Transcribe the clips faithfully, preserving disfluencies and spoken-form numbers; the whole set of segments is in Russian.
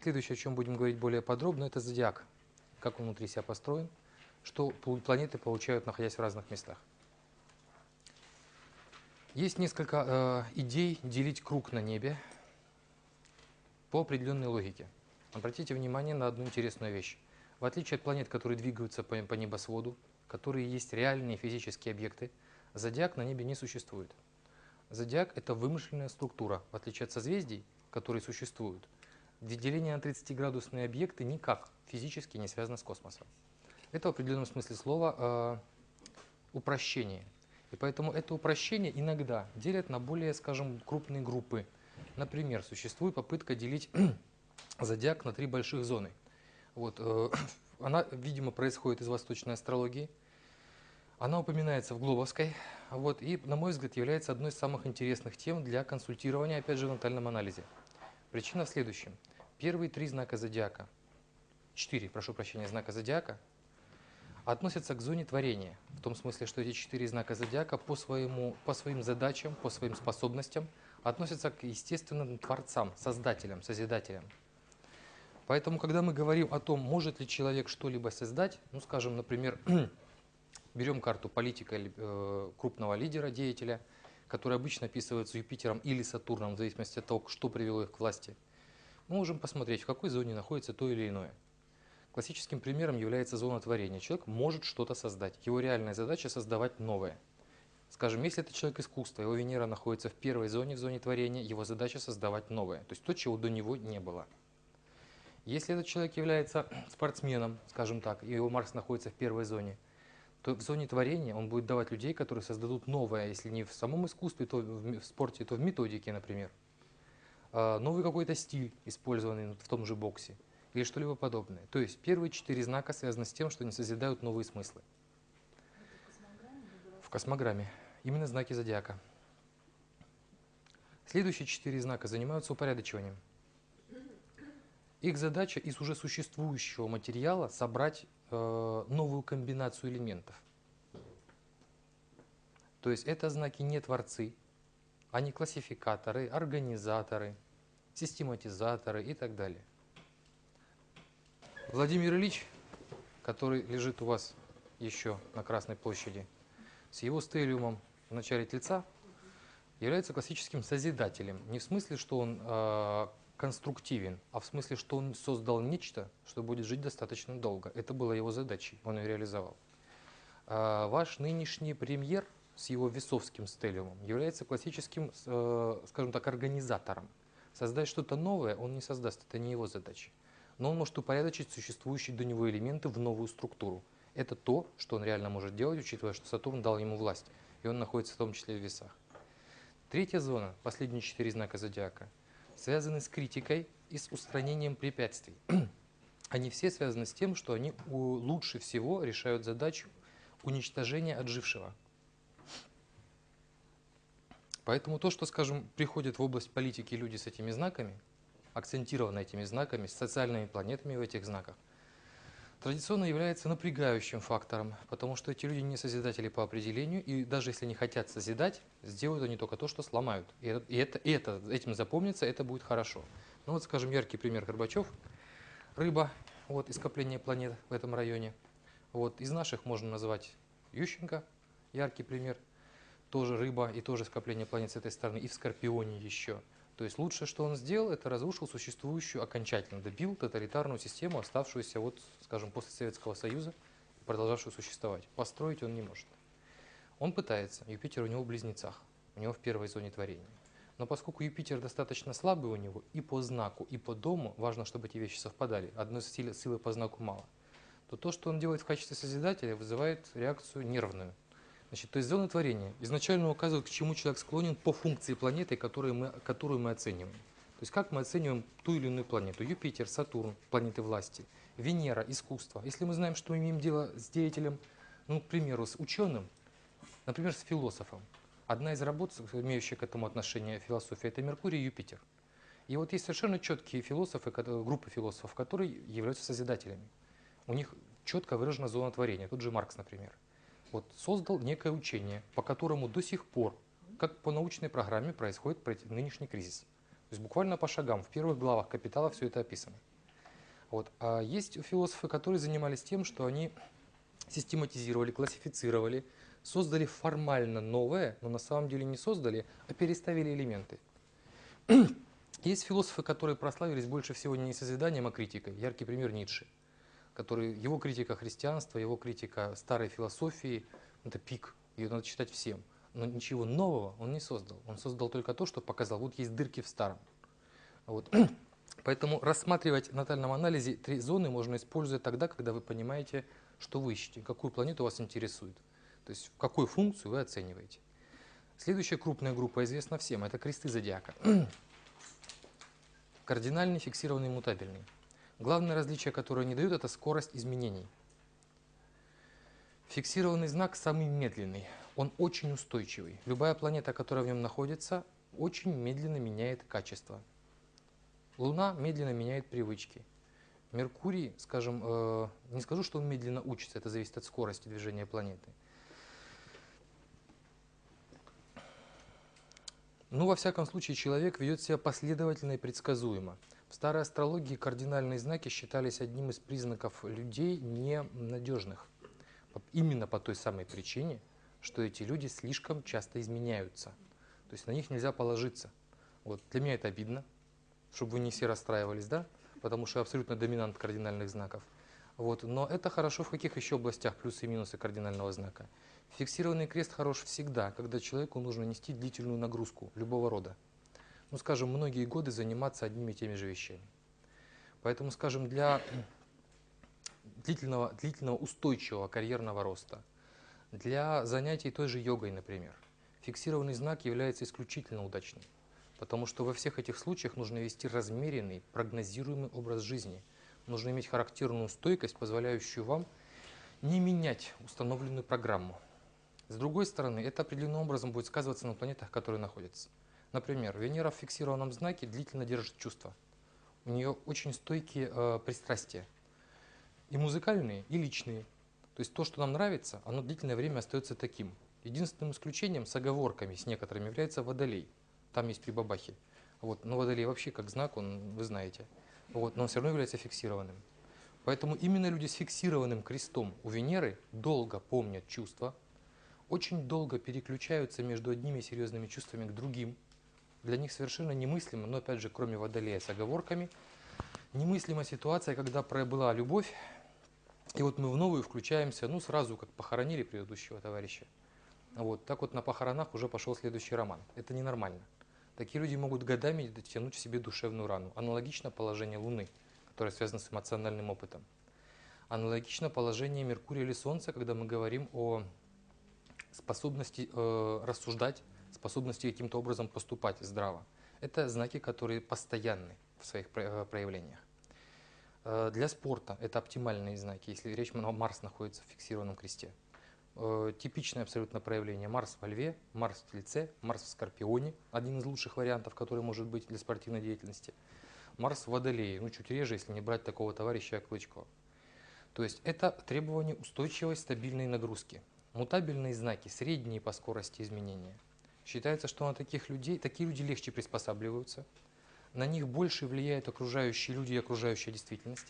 Следующее, о чем будем говорить более подробно, это зодиак. Как он внутри себя построен, что планеты получают, находясь в разных местах. Есть несколько э, идей делить круг на небе по определенной логике. Обратите внимание на одну интересную вещь. В отличие от планет, которые двигаются по, по небосводу, которые есть реальные физические объекты, зодиак на небе не существует. Зодиак – это вымышленная структура, в отличие от созвездий, которые существуют. Деление на тридцатиградусные объекты никак физически не связано с космосом. Это в определенном смысле слова э, упрощение. И поэтому это упрощение иногда делят на более, скажем, крупные группы. Например, существует попытка делить зодиак на три больших зоны. Вот, э, она, видимо, происходит из восточной астрологии. Она упоминается в Глобовской. Вот, и, на мой взгляд, является одной из самых интересных тем для консультирования, опять же, в натальном анализе. Причина в следующем. Первые три знака зодиака, четыре, прошу прощения, знака зодиака, относятся к зоне творения. В том смысле, что эти четыре знака зодиака по, своему, по своим задачам, по своим способностям относятся к естественным творцам, создателям, созидателям. Поэтому, когда мы говорим о том, может ли человек что-либо создать, ну, скажем, например, берем карту политика или э, крупного лидера, деятеля, который обычно описывается Юпитером или Сатурном, в зависимости от того, что привело их к власти, мы можем посмотреть, в какой зоне находится то или иное. Классическим примером является зона творения. Человек может что-то создать. Его реальная задача – создавать новое. Скажем, если это человек искусства, его Венера находится в первой зоне, в зоне творения, его задача – создавать новое. То есть то, чего до него не было. Если этот человек является спортсменом, скажем так, и его Марс находится в первой зоне, то в зоне творения он будет давать людей, которые создадут новое, если не в самом искусстве, то в спорте, то в методике, например. Новый какой-то стиль, использованный в том же боксе, или что-либо подобное. То есть первые четыре знака связаны с тем, что они созидают новые смыслы. В космограмме. Именно знаки зодиака. Следующие четыре знака занимаются упорядочиванием. Их задача из уже существующего материала собрать э, новую комбинацию элементов. То есть это знаки не творцы, они классификаторы, организаторы, систематизаторы и так далее. Владимир Ильич, который лежит у вас еще на Красной площади, с его стелиумом в начале лица, является классическим созидателем. Не в смысле, что он э, конструктивен, а в смысле, что он создал нечто, что будет жить достаточно долго. Это было его задачей, он ее реализовал. Э, ваш нынешний премьер с его весовским стелиумом является классическим, э, скажем так, организатором. Создать что-то новое он не создаст, это не его задача. Но он может упорядочить существующие до него элементы в новую структуру. Это то, что он реально может делать, учитывая, что Сатурн дал ему власть, и он находится в том числе в весах. Третья зона, последние четыре знака зодиака, связаны с критикой и с устранением препятствий. Они все связаны с тем, что они лучше всего решают задачу уничтожения отжившего. Поэтому то, что, скажем, приходят в область политики люди с этими знаками, акцентированы этими знаками, с социальными планетами в этих знаках, традиционно является напрягающим фактором, потому что эти люди не созидатели по определению, и даже если не хотят созидать, сделают они только то, что сломают. И, это, и, это, и это, этим запомнится, это будет хорошо. Ну вот, скажем, яркий пример Горбачев, рыба, вот, и скопление планет в этом районе. Вот, из наших можно назвать Ющенко, яркий пример, тоже рыба и тоже скопление планет с этой стороны, и в Скорпионе еще. То есть лучшее, что он сделал, это разрушил существующую окончательно, добил тоталитарную систему, оставшуюся, вот, скажем, после Советского Союза, продолжавшую существовать. Построить он не может. Он пытается, Юпитер у него в близнецах, у него в первой зоне творения. Но поскольку Юпитер достаточно слабый у него и по знаку, и по дому, важно, чтобы эти вещи совпадали, одной силы, силы по знаку мало, то то, что он делает в качестве созидателя, вызывает реакцию нервную. Значит, то есть зона творения изначально указывает, к чему человек склонен по функции планеты, которую мы, которую мы оцениваем. То есть как мы оцениваем ту или иную планету. Юпитер, Сатурн, планеты власти, Венера, искусство. Если мы знаем, что мы имеем дело с деятелем, ну, к примеру, с ученым, например, с философом. Одна из работ, имеющих к этому отношение философия, это Меркурий и Юпитер. И вот есть совершенно четкие философы, группы философов, которые являются созидателями. У них четко выражена зона творения. Тут же Маркс, например. Вот, создал некое учение, по которому до сих пор, как по научной программе, происходит нынешний кризис. То есть буквально по шагам, в первых главах «Капитала» все это описано. Вот. А есть философы, которые занимались тем, что они систематизировали, классифицировали, создали формально новое, но на самом деле не создали, а переставили элементы. Есть философы, которые прославились больше всего не созиданием, а критикой. Яркий пример Ницше, который, его критика христианства, его критика старой философии, это пик, ее надо читать всем. Но ничего нового он не создал. Он создал только то, что показал, вот есть дырки в старом. Вот. Поэтому рассматривать в натальном анализе три зоны можно использовать тогда, когда вы понимаете, что вы ищете, какую планету вас интересует. То есть в какую функцию вы оцениваете. Следующая крупная группа известна всем, это кресты зодиака. Кардинальный, фиксированный, мутабельный. Главное различие, которое они дают, это скорость изменений. Фиксированный знак самый медленный, он очень устойчивый. Любая планета, которая в нем находится, очень медленно меняет качество. Луна медленно меняет привычки. Меркурий, скажем, э, не скажу, что он медленно учится, это зависит от скорости движения планеты. Но, во всяком случае, человек ведет себя последовательно и предсказуемо. В старой астрологии кардинальные знаки считались одним из признаков людей ненадежных. Именно по той самой причине, что эти люди слишком часто изменяются. То есть на них нельзя положиться. Вот. Для меня это обидно, чтобы вы не все расстраивались, да? Потому что я абсолютно доминант кардинальных знаков. Вот. Но это хорошо в каких еще областях плюсы и минусы кардинального знака? Фиксированный крест хорош всегда, когда человеку нужно нести длительную нагрузку любого рода. Ну, скажем, многие годы заниматься одними и теми же вещами. Поэтому, скажем, для длительного, длительного устойчивого карьерного роста, для занятий той же йогой, например, фиксированный знак является исключительно удачным. Потому что во всех этих случаях нужно вести размеренный, прогнозируемый образ жизни. Нужно иметь характерную стойкость, позволяющую вам не менять установленную программу. С другой стороны, это определенным образом будет сказываться на планетах, которые находятся. Например, Венера в фиксированном знаке длительно держит чувства. У нее очень стойкие э, пристрастия. И музыкальные, и личные. То есть то, что нам нравится, оно длительное время остается таким. Единственным исключением с оговорками с некоторыми является Водолей. Там есть прибабахи. Вот. Но Водолей вообще как знак, он, вы знаете. Вот. Но он все равно является фиксированным. Поэтому именно люди с фиксированным крестом у Венеры долго помнят чувства, очень долго переключаются между одними серьезными чувствами к другим. Для них совершенно немыслимо, но опять же, кроме Водолея с оговорками, немыслима ситуация, когда была любовь, и вот мы в новую включаемся, ну сразу как похоронили предыдущего товарища. Вот, так вот на похоронах уже пошел следующий роман. Это ненормально. Такие люди могут годами дотянуть в себе душевную рану. Аналогично положение Луны, которое связано с эмоциональным опытом. Аналогично положение Меркурия или Солнца, когда мы говорим о способности э, рассуждать, способности каким-то образом поступать здраво. Это знаки, которые постоянны в своих проявлениях. Э, для спорта это оптимальные знаки, если речь о Марс находится в фиксированном кресте. Э, типичное абсолютно проявление: Марс во Льве, Марс в Тельце, Марс в Скорпионе, один из лучших вариантов, который может быть для спортивной деятельности. Марс в Водолее, ну чуть реже, если не брать такого товарища, как Клычко. То есть это требование устойчивой, стабильной нагрузки. Мутабельные знаки, средние по скорости изменения. Считается, что на таких людей, такие люди легче приспосабливаются, на них больше влияют окружающие люди и окружающая действительность.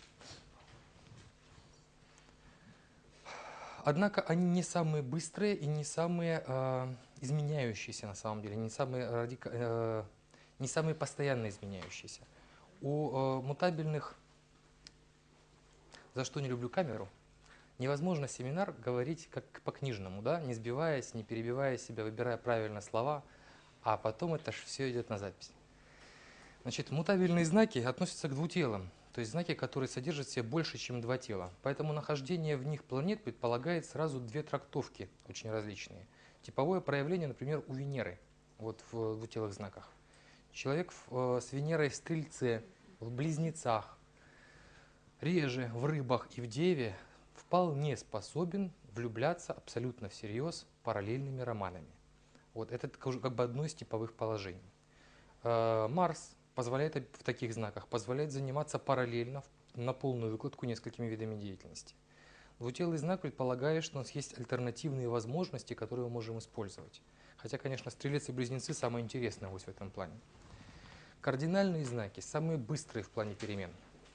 Однако они не самые быстрые и не самые э, изменяющиеся на самом деле, не самые, радика, э, не самые постоянно изменяющиеся. У э, мутабельных, за что не люблю камеру, невозможно семинар говорить как по-книжному, да, не сбиваясь, не перебивая себя, выбирая правильно слова, а потом это же все идет на запись. Значит, мутабельные знаки относятся к двутелам, то есть знаки, которые содержат в себе больше, чем два тела. Поэтому нахождение в них планет предполагает сразу две трактовки, очень различные. Типовое проявление, например, у Венеры, вот в двутелых знаках. Человек в, с Венерой в Стрельце, в Близнецах, реже в Рыбах и в Деве вполне способен влюбляться абсолютно всерьез параллельными романами. Вот это как бы одно из типовых положений. Марс позволяет в таких знаках позволяет заниматься параллельно на полную выкладку несколькими видами деятельности. Двутелый знак предполагает, что у нас есть альтернативные возможности, которые мы можем использовать. Хотя, конечно, Стрелец и Близнецы самые интересные вот в этом плане. Кардинальные знаки самые быстрые в плане перемен.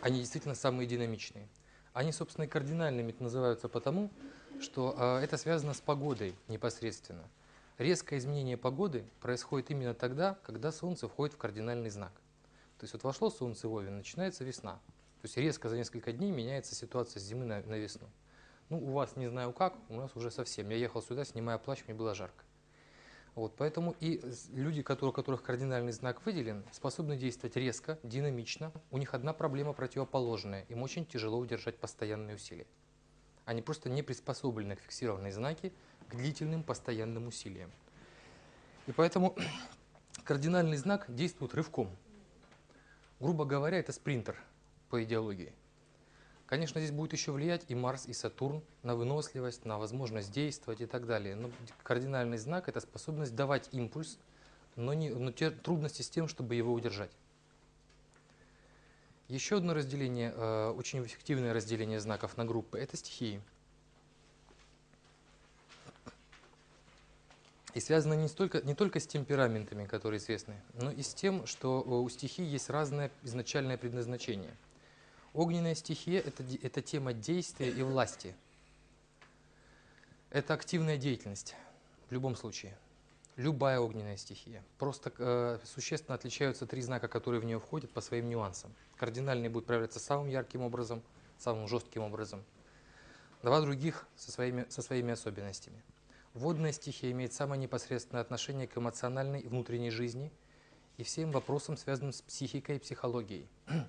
они действительно самые динамичные. Они, собственно, и кардинальными называются потому, что э, это связано с погодой непосредственно. Резкое изменение погоды происходит именно тогда, когда Солнце входит в кардинальный знак. То есть вот вошло Солнце в Овен, начинается весна. То есть резко за несколько дней меняется ситуация с зимы на, на весну. Ну, у вас не знаю как, у нас уже совсем. Я ехал сюда, снимая плащ, мне было жарко. Вот, поэтому и люди, которые, у которых кардинальный знак выделен, способны действовать резко, динамично. У них одна проблема противоположная. Им очень тяжело удержать постоянные усилия. Они просто не приспособлены к фиксированной знаке, к длительным постоянным усилиям. И поэтому кардинальный знак действует рывком. Грубо говоря, это спринтер по идеологии. Конечно, здесь будет еще влиять и Марс, и Сатурн на выносливость, на возможность действовать и так далее. Но кардинальный знак – это способность давать импульс, но, не, но те трудности с тем, чтобы его удержать. Еще одно разделение, э, очень эффективное разделение знаков на группы – это стихии. И связано не, столько, не только с темпераментами, которые известны, но и с тем, что у стихий есть разное изначальное предназначение. Огненная стихия – это, это тема действия и власти. Это активная деятельность в любом случае. Любая огненная стихия. Просто э, существенно отличаются три знака, которые в нее входят по своим нюансам. Кардинальный будет проявляться самым ярким образом, самым жестким образом. Два других со своими, со своими особенностями. Водная стихия имеет самое непосредственное отношение к эмоциональной и внутренней жизни и всем вопросам, связанным с психикой и психологией.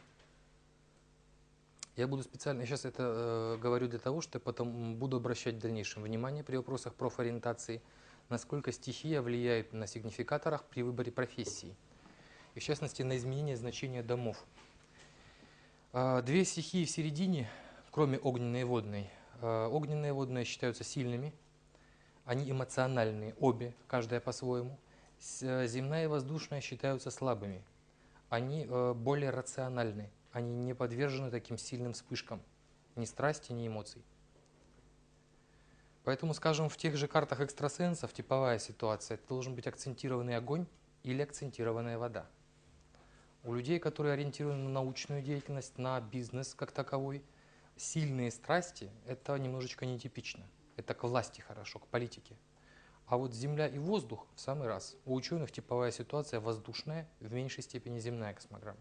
Я буду специально, я сейчас это э, говорю для того, что я потом буду обращать в дальнейшем внимание при вопросах профориентации, насколько стихия влияет на сигнификаторах при выборе профессии, и в частности на изменение значения домов. Э, две стихии в середине, кроме огненной и водной, э, огненная и водная считаются сильными, они эмоциональные, обе, каждая по-своему. Земная и воздушная считаются слабыми, они э, более рациональны. Они не подвержены таким сильным вспышкам, ни страсти, ни эмоций. Поэтому, скажем, в тех же картах экстрасенсов типовая ситуация – это должен быть акцентированный огонь или акцентированная вода. У людей, которые ориентированы на научную деятельность, на бизнес как таковой, сильные страсти – это немножечко нетипично. Это к власти хорошо, к политике. А вот земля и воздух в самый раз. У ученых типовая ситуация воздушная, в меньшей степени земная космограмма.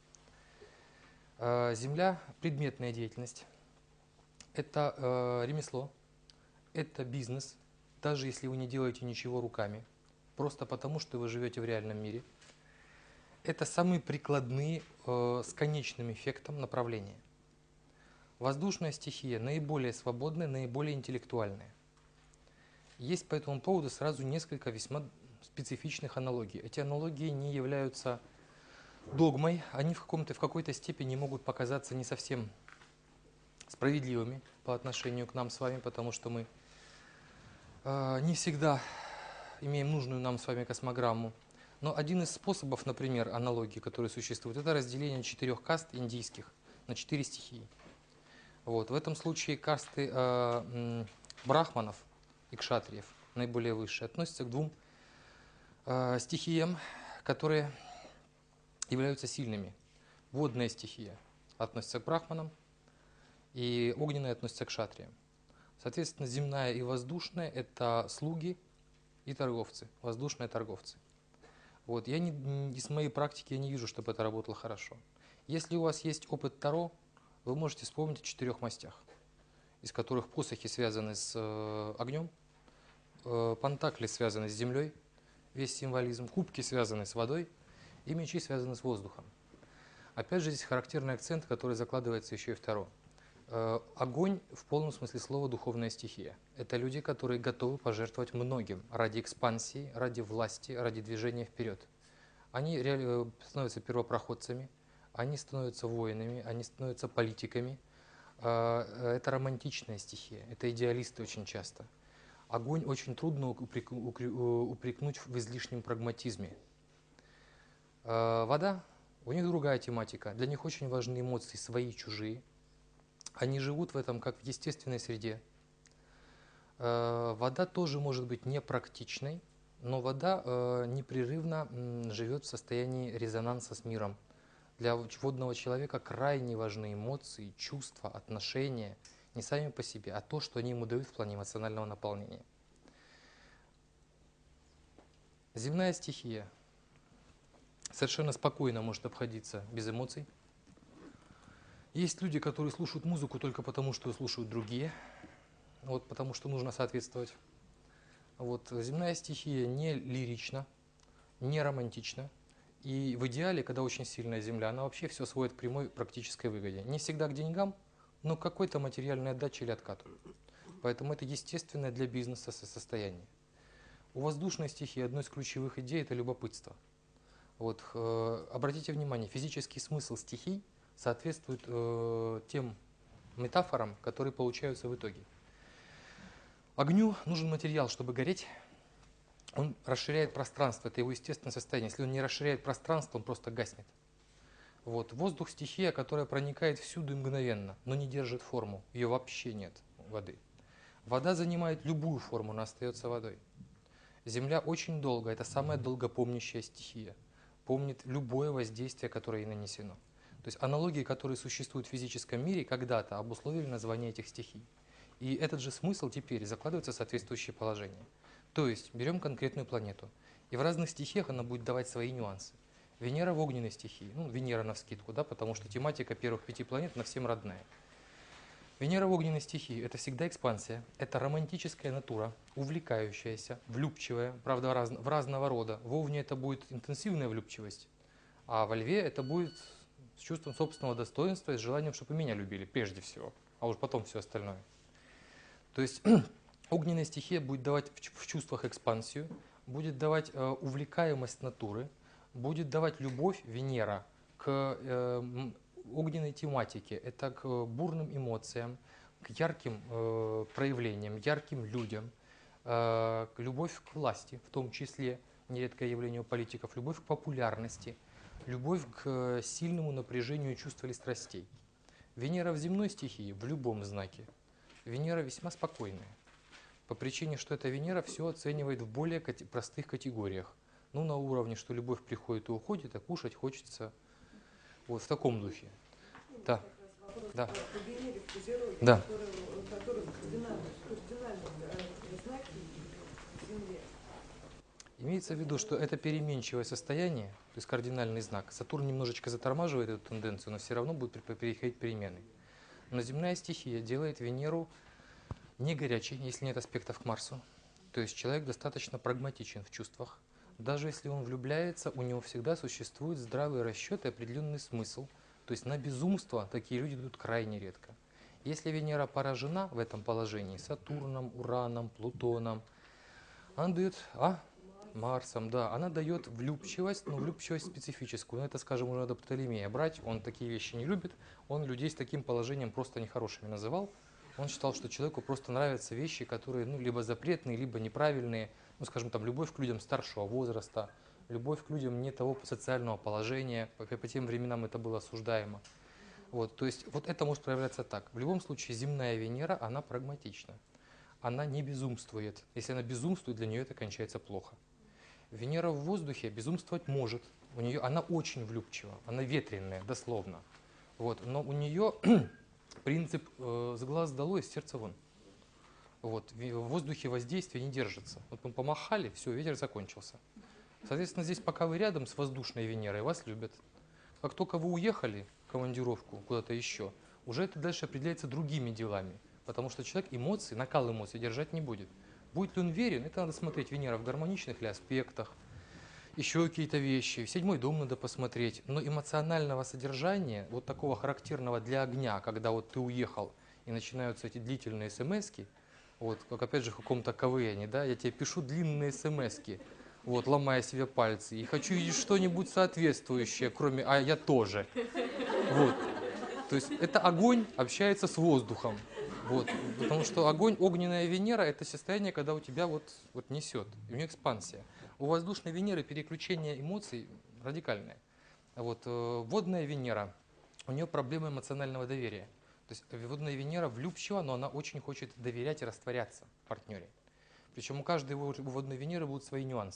Земля – предметная деятельность, это э, ремесло, это бизнес, даже если вы не делаете ничего руками, просто потому, что вы живете в реальном мире. Это самые прикладные э, с конечным эффектом направления. Воздушная стихия наиболее свободная, наиболее интеллектуальная. Есть по этому поводу сразу несколько весьма специфичных аналогий. Эти аналогии не являются догмой, они в, каком-то, в какой-то степени могут показаться не совсем справедливыми по отношению к нам с вами, потому что мы э, не всегда имеем нужную нам с вами космограмму. Но один из способов, например, аналогии, которые существуют, это разделение четырех каст индийских на четыре стихии. Вот. В этом случае касты э, брахманов и кшатриев, наиболее высшие, относятся к двум э, стихиям, которые являются сильными. Водная стихия относится к брахманам, и огненная относится к кшатриям. Соответственно, земная и воздушная – это слуги и торговцы, воздушные торговцы. Вот. Я не, из моей практики я не вижу, чтобы это работало хорошо. Если у вас есть опыт Таро, вы можете вспомнить о четырех мастях, из которых посохи связаны с э, огнем, э, пентакли связаны с землей, весь символизм, кубки связаны с водой, и мечи связаны с воздухом. Опять же, здесь характерный акцент, который закладывается еще и в Таро. Э, огонь в полном смысле слова духовная стихия. Это люди, которые готовы пожертвовать многим ради экспансии, ради власти, ради движения вперед. Они реально становятся первопроходцами, они становятся воинами, они становятся политиками. Э, это романтичная стихия, это идеалисты очень часто. Огонь очень трудно упрек, упрекнуть в излишнем прагматизме. Вода, у них другая тематика. Для них очень важны эмоции, свои и чужие. Они живут в этом как в естественной среде. Вода тоже может быть непрактичной, но вода непрерывно живет в состоянии резонанса с миром, Для водного человека крайне важны эмоции, чувства, отношения, не сами по себе, а то, что они ему дают в плане эмоционального наполнения. Земная стихия совершенно спокойно может обходиться без эмоций. Есть люди, которые слушают музыку только потому, что слушают другие, вот, потому что нужно соответствовать. Вот, земная стихия не лирична, не романтична. И в идеале, когда очень сильная земля, она вообще все сводит к прямой практической выгоде. Не всегда к деньгам, но к какой-то материальной отдаче или откату. Поэтому это естественное для бизнеса состояние. У воздушной стихии одной из ключевых идей – это любопытство. Вот, э, обратите внимание, физический смысл стихий соответствует э, тем метафорам, которые получаются в итоге. Огню нужен материал, чтобы гореть. Он расширяет пространство, это его естественное состояние. Если он не расширяет пространство, он просто гаснет. Вот. Воздух – стихия, которая проникает всюду и мгновенно, но не держит форму. Ее вообще нет, воды. Вода занимает любую форму, она остается водой. Земля очень долго, это самая долгопомнящая стихия. Помнит любое воздействие, которое ей нанесено. То есть аналогии, которые существуют в физическом мире, когда-то обусловили название этих стихий. И этот же смысл теперь закладывается в соответствующее положение. То есть берем конкретную планету, и в разных стихиях она будет давать свои нюансы. Венера в огненной стихии, ну, Венера навскидку, да, потому что тематика первых пяти планет на всем родная. Венера в огненной стихии – это всегда экспансия, это романтическая натура, увлекающаяся, влюбчивая, правда, раз, в разного рода. В Овне это будет интенсивная влюбчивость, а во Льве это будет с чувством собственного достоинства и с желанием, чтобы меня любили прежде всего, а уж потом все остальное. То есть огненная стихия будет давать в чувствах экспансию, будет давать э, увлекаемость натуры, будет давать любовь, Венера, к э, огненной тематике, это к бурным эмоциям, к ярким э, проявлениям, ярким людям, э, любовь к власти, в том числе, нередкое явление у политиков, любовь к популярности, любовь к сильному напряжению чувств или страстей. Венера в земной стихии, в любом знаке, Венера весьма спокойная. По причине, что эта Венера все оценивает в более простых категориях. Ну, на уровне, что любовь приходит и уходит, а кушать хочется вот в таком духе. Да. Да. Да. Имеется в виду, что это переменчивое состояние, то есть кардинальный знак. Сатурн немножечко затормаживает эту тенденцию, но все равно будут переходить перемены. Но земная стихия делает Венеру не горячей, если нет аспектов к Марсу. То есть человек достаточно прагматичен в чувствах. Даже если он влюбляется, у него всегда существует здравый расчет и определенный смысл. То есть на безумство такие люди идут крайне редко. Если Венера поражена в этом положении Сатурном, Ураном, Плутоном, она дает... А? Марсом, да. Она дает влюбчивость, но влюбчивость специфическую. Ну, это, скажем, уже надо Птолемея брать. Он такие вещи не любит. Он людей с таким положением просто нехорошими называл. Он считал, что человеку просто нравятся вещи, которые ну, либо запретные, либо неправильные. Ну, скажем, там, любовь к людям старшего возраста, любовь к людям не того социального положения. По, по тем временам это было осуждаемо. Вот, то есть вот это может проявляться так. В любом случае земная Венера, она прагматична. Она не безумствует. Если она безумствует, для нее это кончается плохо. Венера в воздухе безумствовать может. У нее, она очень влюбчива, она ветреная, дословно. Вот, но у нее принцип э, с глаз долой, с сердца вон. Вот, в воздухе воздействие не держится. Вот мы помахали, все, ветер закончился. Соответственно, здесь, пока вы рядом с воздушной Венерой, вас любят. Как только вы уехали в командировку куда-то еще, уже это дальше определяется другими делами. Потому что человек эмоции, накал эмоций держать не будет. Будет ли он верен, это надо смотреть, Венера в гармоничных ли аспектах, еще какие-то вещи. Седьмой дом надо посмотреть. Но эмоционального содержания, вот такого характерного для огня, когда вот ты уехал и начинаются эти длительные смски, вот, как опять же в каком-то КВНе, да, я тебе пишу длинные смски, вот, ломая себе пальцы, и хочу видеть что-нибудь соответствующее, кроме «а я тоже». Вот. То есть это огонь общается с воздухом. Вот, потому что огонь, огненная Венера – это состояние, когда у тебя вот, вот несет, у нее экспансия. У воздушной Венеры переключение эмоций радикальное. Вот, э, водная Венера, у нее проблема эмоционального доверия. То есть водная Венера влюбчива, но она очень хочет доверять и растворяться в партнере. Причем у каждой водной Венеры будут свои нюансы.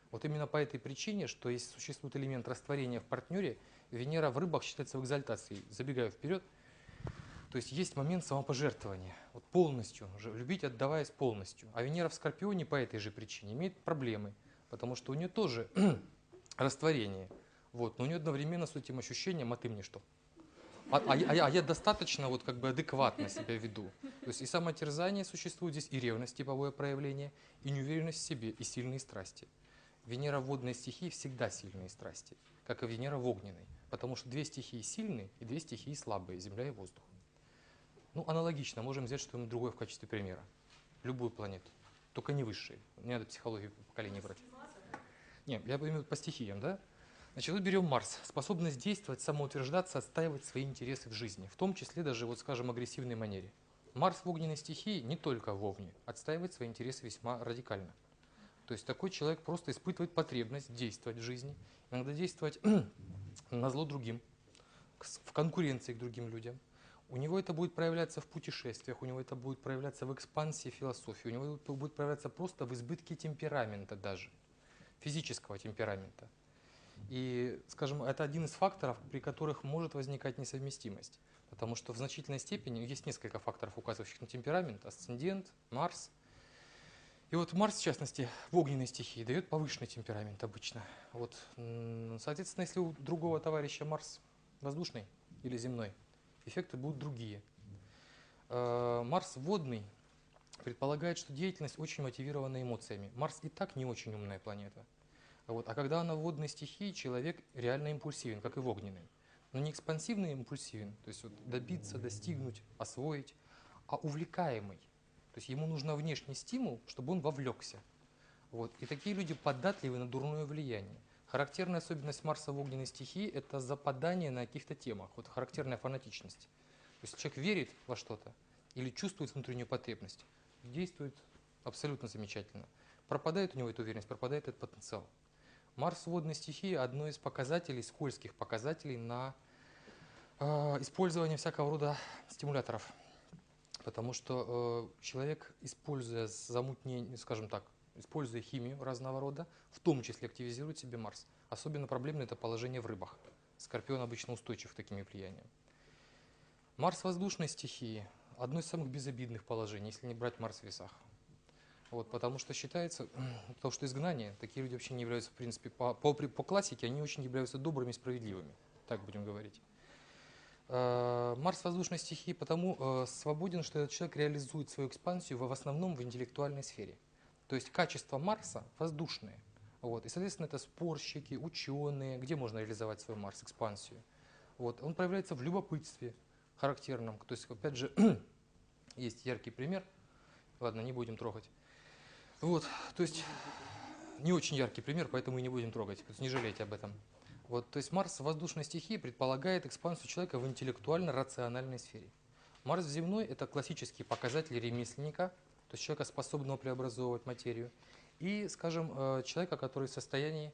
Вот именно по этой причине, что если существует элемент растворения в партнере, Венера в рыбах считается в экзальтации. Забегаю вперед, то есть есть момент самопожертвования, вот полностью, уже любить, отдаваясь полностью. А Венера в Скорпионе по этой же причине имеет проблемы, потому что у нее тоже растворение. Вот, но у нее одновременно с этим ощущением, а ты мне что? А, а, я- а я а я достаточно вот как бы адекватно себя веду. То есть и самотерзание существует здесь, и ревность, типовое проявление, и неуверенность в себе, и сильные страсти. Венера в водной стихии всегда сильные страсти, как и Венера в огненной, потому что две стихии сильные и две стихии слабые, земля и воздух. Ну, аналогично, можем взять что-нибудь другое в качестве примера. Любую планету, только не высшие. Не надо психологию поколений брать. Нет, я имею в виду по стихиям, да? Значит, вот берем Марс. Способность действовать, самоутверждаться, отстаивать свои интересы в жизни, в том числе даже, вот скажем, агрессивной манере. Марс в огненной стихии, не только в Овне, отстаивает свои интересы весьма радикально. То есть такой человек просто испытывает потребность действовать в жизни, иногда действовать на зло другим, в конкуренции к другим людям. У него это будет проявляться в путешествиях, у него это будет проявляться в экспансии философии, у него это будет проявляться просто в избытке темперамента даже, физического темперамента. И, скажем, это один из факторов, при которых может возникать несовместимость. Потому что в значительной степени есть несколько факторов, указывающих на темперамент: асцендент, Марс. И вот Марс, в частности, в огненной стихии дает повышенный темперамент обычно. Вот, соответственно, если у другого товарища Марс воздушный или земной, эффекты будут другие. Марс водный предполагает, что деятельность очень мотивирована эмоциями. Марс и так не очень умная планета. Вот. А когда она в водной стихии, человек реально импульсивен, как и в огненной. Но не экспансивный импульсивен, то есть вот добиться, достигнуть, освоить, а увлекаемый. То есть ему нужен внешний стимул, чтобы он вовлекся. Вот. И такие люди податливы на дурное влияние. Характерная особенность Марса в огненной стихии – это западание на каких-то темах, вот характерная фанатичность. То есть человек верит во что-то или чувствует внутреннюю потребность, действует абсолютно замечательно. Пропадает у него эта уверенность, пропадает этот потенциал. Марс в водной стихии – одно из показателей, скользких показателей на э, использование всякого рода стимуляторов. Потому что э, человек, используя замутнение, скажем так, используя химию разного рода, в том числе активизирует себе Марс. Особенно проблемно это положение в рыбах. Скорпион обычно устойчив к таким влияниям. Марс в воздушной стихии – одно из самых безобидных положений, если не брать Марс в весах. Вот, потому что считается, потому что изгнание, такие люди вообще не являются, в принципе, по, по, по классике, они очень являются добрыми и справедливыми, так будем говорить. Марс в воздушной стихии потому э, свободен, что этот человек реализует свою экспансию в, в основном в интеллектуальной сфере. То есть качество Марса воздушные. Вот, и, соответственно, это спорщики, ученые, где можно реализовать свой Марс, экспансию. Вот, он проявляется в любопытстве характерном. То есть, опять же, есть яркий пример. Ладно, не будем трогать. Вот, то есть не очень яркий пример, поэтому и не будем трогать. То есть не жалейте об этом. Вот, то есть Марс в воздушной стихии предполагает экспансию человека в интеллектуально-рациональной сфере. Марс в земной – это классический показатель ремесленника, то есть человека, способного преобразовывать материю, и, скажем, человека, который в состоянии…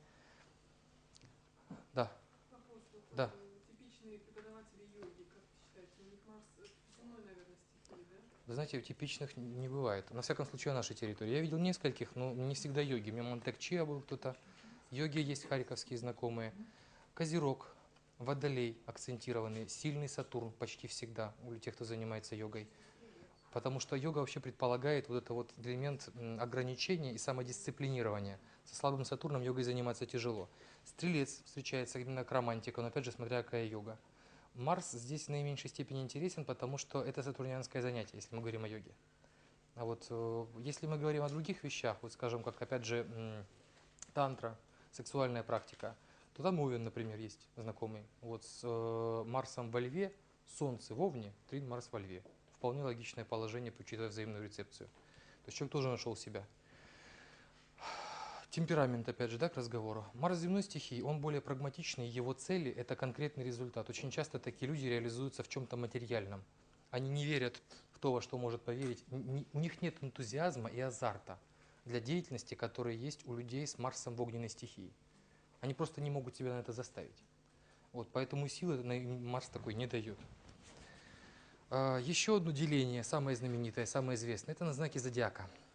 Да. Вопрос, вот, Да. типичные преподаватели йоги, как вы считаете, у них Марс земной, наверное, стихии, да? Вы знаете, типичных не бывает. На всяком случае, на нашей территории. Я видел нескольких, но не всегда йоги. У меня Монтек Чиа был кто-то. Йоги есть харьковские знакомые. Козерог, Водолей акцентированный, сильный Сатурн почти всегда у тех, кто занимается йогой. Потому что йога вообще предполагает вот этот вот элемент ограничения и самодисциплинирования. Со слабым Сатурном йогой заниматься тяжело. Стрелец встречается именно к романтику, но опять же, смотря какая йога. Марс здесь в наименьшей степени интересен, потому что это сатурнианское занятие, если мы говорим о йоге. А вот э, если мы говорим о других вещах, вот скажем, как опять же тантра, сексуальная практика, то там Овен, например, есть знакомый. Вот с э, Марсом во Льве, Солнце в Овне, Трин Марс во Льве. Вполне логичное положение, учитывая взаимную рецепцию. То есть человек тоже нашел себя. Темперамент, опять же, да, к разговору. Марс земной стихии, он более прагматичный, его цели – это конкретный результат. Очень часто такие люди реализуются в чем-то материальном. Они не верят в то, во что может поверить. У них нет энтузиазма и азарта для деятельности, которые есть у людей с Марсом в огненной стихии. Они просто не могут себя на это заставить. Вот, поэтому силы Марс такой не дает. Еще одно деление, самое знаменитое, самое известное, это на знаки зодиака.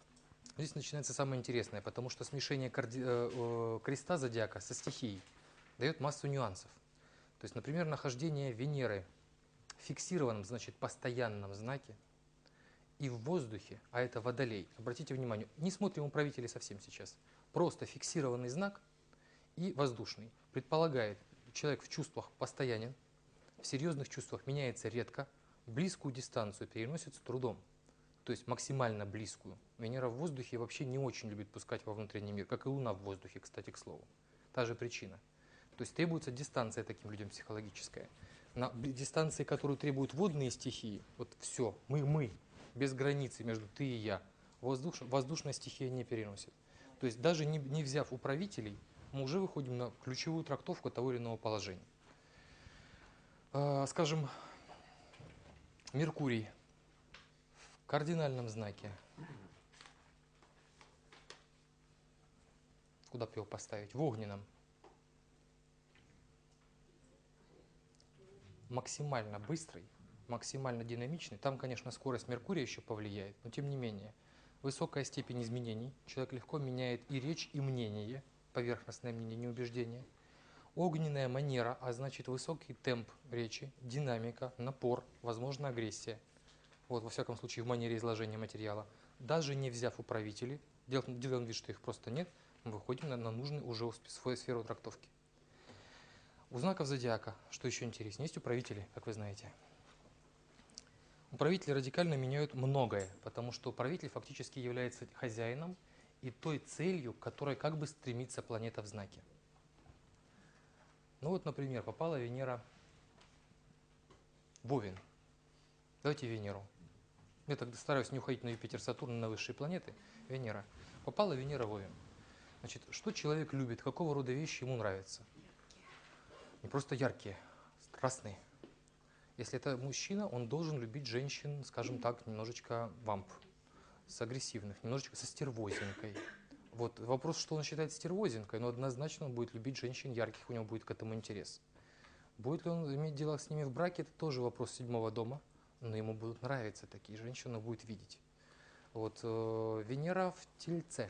Здесь начинается самое интересное, потому что смешение карди- э, э, креста зодиака со стихией дает массу нюансов. То есть, например, нахождение Венеры в фиксированном, значит, постоянном знаке и в воздухе, а это Водолей. Обратите внимание, не смотрим управителей совсем сейчас. Просто фиксированный знак и воздушный. Предполагает, человек в чувствах постоянен, в серьезных чувствах меняется редко, близкую дистанцию переносит с трудом. То есть максимально близкую. Венера в воздухе вообще не очень любит пускать во внутренний мир, как и Луна в воздухе, кстати, к слову. Та же причина. То есть требуется дистанция таким людям психологическая. На дистанции, которую требуют водные стихии, вот все, мы, мы, без границы между ты и я, воздуш, воздушная стихия не переносит. То есть даже не, не взяв управителей, мы уже выходим на ключевую трактовку того или иного положения. Э, скажем, Меркурий в кардинальном знаке. Куда бы его поставить? В огненном. Максимально быстрый, максимально динамичный. Там, конечно, скорость Меркурия еще повлияет, но тем не менее. Высокая степень изменений. Человек легко меняет и речь, и мнение. Поверхностное мнение, не убеждение. Огненная манера, а значит высокий темп речи, динамика, напор, возможно агрессия. Вот, во всяком случае, в манере изложения материала. Даже не взяв управителей, делаем, делаем вид, что их просто нет, мы выходим на, на нужную уже свою сферу трактовки. У знаков зодиака, что еще интереснее, есть управители, как вы знаете. Управители радикально меняют многое, потому что управитель фактически является хозяином и той целью, к которой как бы стремится планета в знаке. Ну вот, например, попала Венера в Овен. Давайте Венеру. Я тогда стараюсь не уходить на Юпитер, Сатурн, на высшие планеты. Венера. Попала Венера в Овен. Значит, что человек любит, какого рода вещи ему нравятся? Не просто яркие, страстные. Если это мужчина, он должен любить женщин, скажем так, немножечко вамп, с агрессивных, немножечко со стервозинкой. Вот вопрос, что он считает стервозинкой, но однозначно он будет любить женщин ярких, у него будет к этому интерес. Будет ли он иметь дело с ними в браке, это тоже вопрос седьмого дома, но ему будут нравиться такие женщины, он будет видеть. Вот э, Венера в Тельце.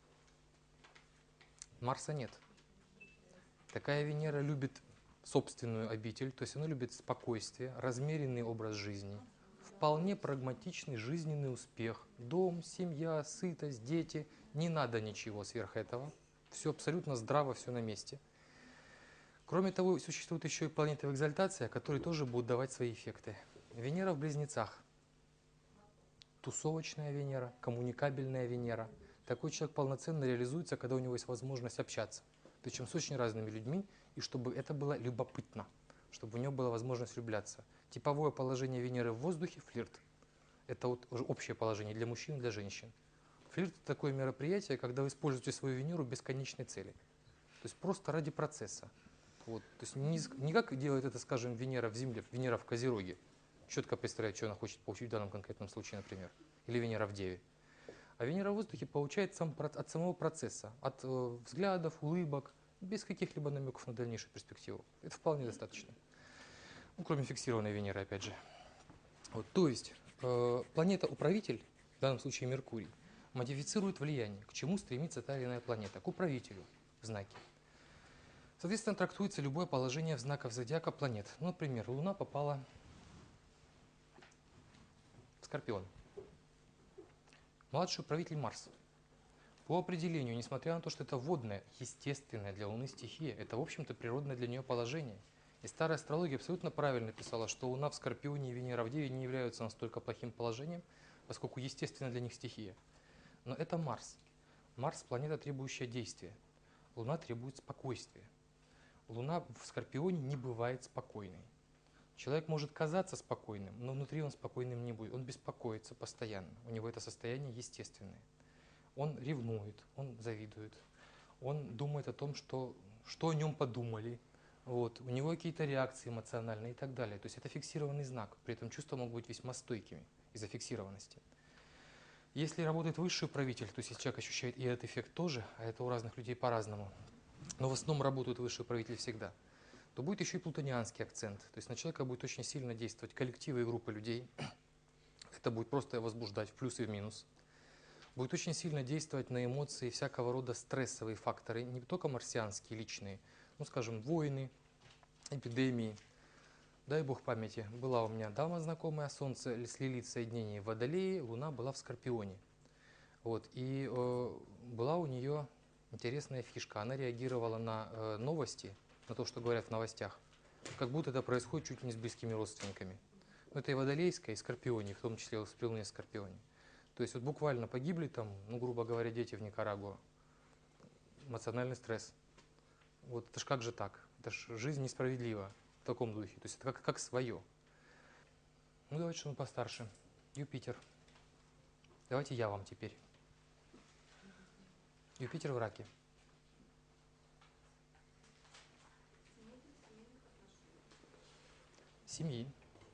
Марса нет. Такая Венера любит собственную обитель, то есть она любит спокойствие, размеренный образ жизни, вполне прагматичный жизненный успех, дом, семья, сытость, дети, не надо ничего сверх этого, все абсолютно здраво, все на месте. Кроме того, существует еще и планета в экзальтации, которые тоже будут давать свои эффекты. Венера в Близнецах. Тусовочная Венера, коммуникабельная Венера. Такой человек полноценно реализуется, когда у него есть возможность общаться. Причем с очень разными людьми, и чтобы это было любопытно, чтобы у него была возможность влюбляться. Типовое положение Венеры в воздухе – флирт. Это вот уже общее положение для мужчин и для женщин. Флирт – это такое мероприятие, когда вы используете свою Венеру без конечной цели. То есть просто ради процесса. Вот. То есть не, не как делает это, скажем, Венера в Земле, Венера в Козероге. Четко представляет, что она хочет получить в данном конкретном случае, например. Или Венера в Деве. А Венера в воздухе получает сам, от самого процесса, от э, взглядов, улыбок, без каких-либо намеков на дальнейшую перспективу. Это вполне достаточно. Ну, кроме фиксированной Венеры, опять же. Вот, то есть, э, планета-управитель, в данном случае Меркурий, модифицирует влияние, к чему стремится та или иная планета, к управителю в знаке. Соответственно, трактуется любое положение в знаках зодиака планет. Ну, например, Луна попала в Скорпион. Младший управитель Марс. По определению, несмотря на то, что это водная, естественная для Луны стихия, это, в общем-то, природное для нее положение. И старая астрология абсолютно правильно писала, что Луна в Скорпионе и Венера в Деве не являются настолько плохим положением, поскольку естественно для них стихия. Но это Марс. Марс – планета, требующая действия. Луна требует спокойствия. Луна в Скорпионе не бывает спокойной. Человек может казаться спокойным, но внутри он спокойным не будет. Он беспокоится постоянно. У него это состояние естественное. Он ревнует, он завидует, он думает о том, что, что о нем подумали. Вот. У него какие-то реакции эмоциональные и так далее. То есть это фиксированный знак. При этом чувства могут быть весьма стойкими из-за фиксированности. Если работает высший управитель, то есть если человек ощущает и этот эффект тоже, а это у разных людей по-разному, но в основном работают высшие управители всегда, то будет еще и плутонианский акцент. То есть на человека будет очень сильно действовать коллективы и группы людей. Это будет просто возбуждать в плюс и в минус. Будет очень сильно действовать на эмоции всякого рода стрессовые факторы, не только марсианские, личные, ну, скажем, войны, эпидемии. Дай бог памяти, была у меня дама знакомая, Солнце с Лилит в соединении в Водолее, Луна была в Скорпионе. Вот, и э, была у нее интересная фишка. Она реагировала на э, новости, на то, что говорят в новостях, как будто это происходит чуть ли не с близкими родственниками. Но это и Водолейская, и Скорпионе, в том числе в Луне Скорпионе. То есть вот буквально погибли там, ну, грубо говоря, дети в Никарагуа. Эмоциональный стресс. Вот это ж как же так? Это ж жизнь несправедлива в таком духе. То есть это как, как свое. Ну давайте что-нибудь постарше. Юпитер. Давайте я вам теперь. Юпитер в Раке. Семьи.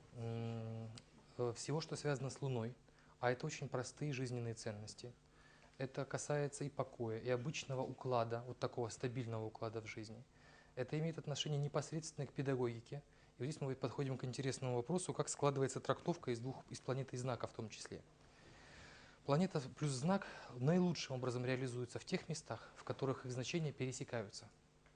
Всего, что связано с Луной. А это очень простые жизненные ценности. Это касается и покоя, и обычного уклада, вот такого стабильного уклада в жизни. Это имеет отношение непосредственно к педагогике. И здесь мы подходим к интересному вопросу, как складывается трактовка из двух, из планеты и знака в том числе. Планета плюс знак наилучшим образом реализуется в тех местах, в которых их значения пересекаются.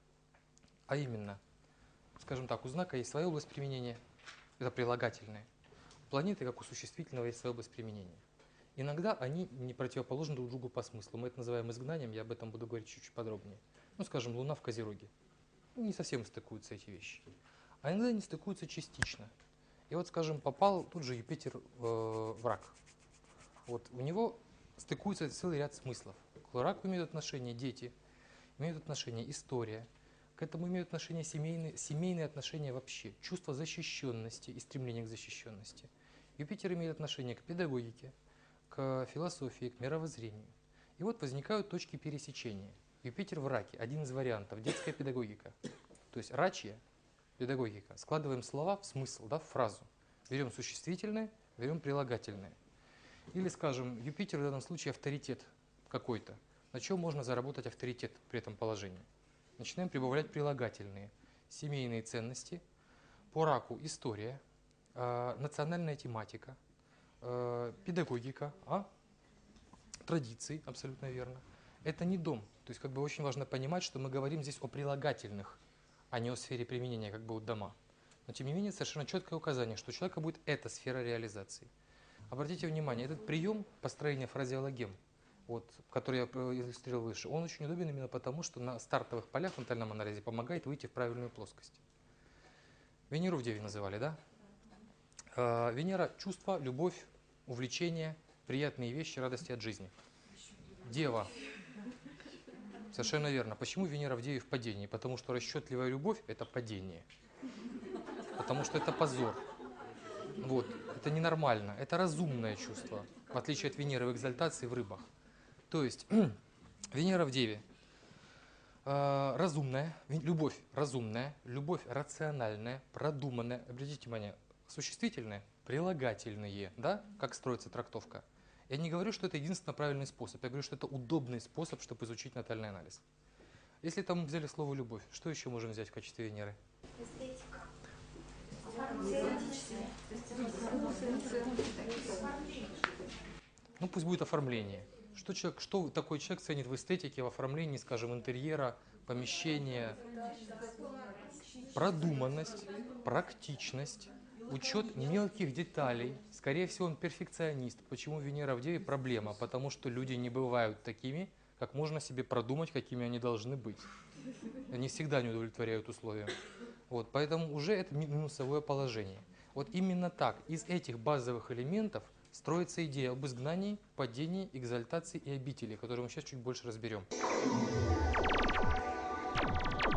А именно, скажем так, у знака есть своя область применения, это прилагательное. У планеты, как у существительного, есть своя область применения. Иногда они не противоположны друг другу по смыслу. Мы это называем изгнанием, я об этом буду говорить чуть-чуть подробнее. Ну, скажем, Луна в Козероге. Не совсем стыкуются эти вещи. А иногда они стыкуются частично. И вот, скажем, попал тут же Юпитер э, в Рак. Вот у него стыкуется целый ряд смыслов. К раку имеют отношение дети, имеют отношение история, к этому имеют отношение семейные, семейные отношения вообще, чувство защищенности и стремление к защищенности. Юпитер имеет отношение к педагогике, к философии, к мировоззрению. И вот возникают точки пересечения. Юпитер в Раке – один из вариантов, детская педагогика. То есть рачья педагогика. Складываем слова в смысл, да, в фразу. Берем существительное, берем прилагательное. Или, скажем, Юпитер в данном случае авторитет какой-то. На чем можно заработать авторитет при этом положении? Начинаем прибавлять прилагательные. Семейные ценности, по Раку история, э, национальная тематика, э, педагогика, а? Традиции, абсолютно верно. Это не дом. То есть как бы очень важно понимать, что мы говорим здесь о прилагательных, а не о сфере применения, как бы вот дома. Но тем не менее совершенно четкое указание, что у человека будет эта сфера реализации. Обратите внимание, этот прием построения фразеологем, вот, который я иллюстрировал выше, он очень удобен именно потому, что на стартовых полях в ментальном анализе помогает выйти в правильную плоскость. Венеру в Деве называли, да? Э, Венера – чувство, любовь, увлечение, приятные вещи, радости от жизни. Дева. Совершенно верно. Почему Венера в Деве в падении? Потому что расчетливая любовь – это падение. Потому что это позор. Вот. Это ненормально. Это разумное чувство, в отличие от Венеры в экзальтации в рыбах. То есть Венера в Деве э, разумная, любовь разумная, любовь рациональная, продуманная. Обратите внимание, существительное, прилагательные, да, как строится трактовка. Я не говорю, что это единственно правильный способ, я говорю, что это удобный способ, чтобы изучить натальный анализ. Если там мы взяли слово «любовь», что еще можем взять в качестве Венеры? Эстетика. Ну, пусть будет оформление. Что, человек, что такой человек ценит в эстетике, в оформлении, скажем, интерьера, помещения? Продуманность, практичность, учет мелких деталей. Скорее всего, он перфекционист. Почему Венера в Деве проблема? Потому что люди не бывают такими, как можно себе продумать, какими они должны быть. Они всегда не удовлетворяют условиям. Вот, поэтому уже это минусовое положение. Вот именно так, из этих базовых элементов строится идея об изгнании, падении, экзальтации и обители, которую мы сейчас чуть больше разберем.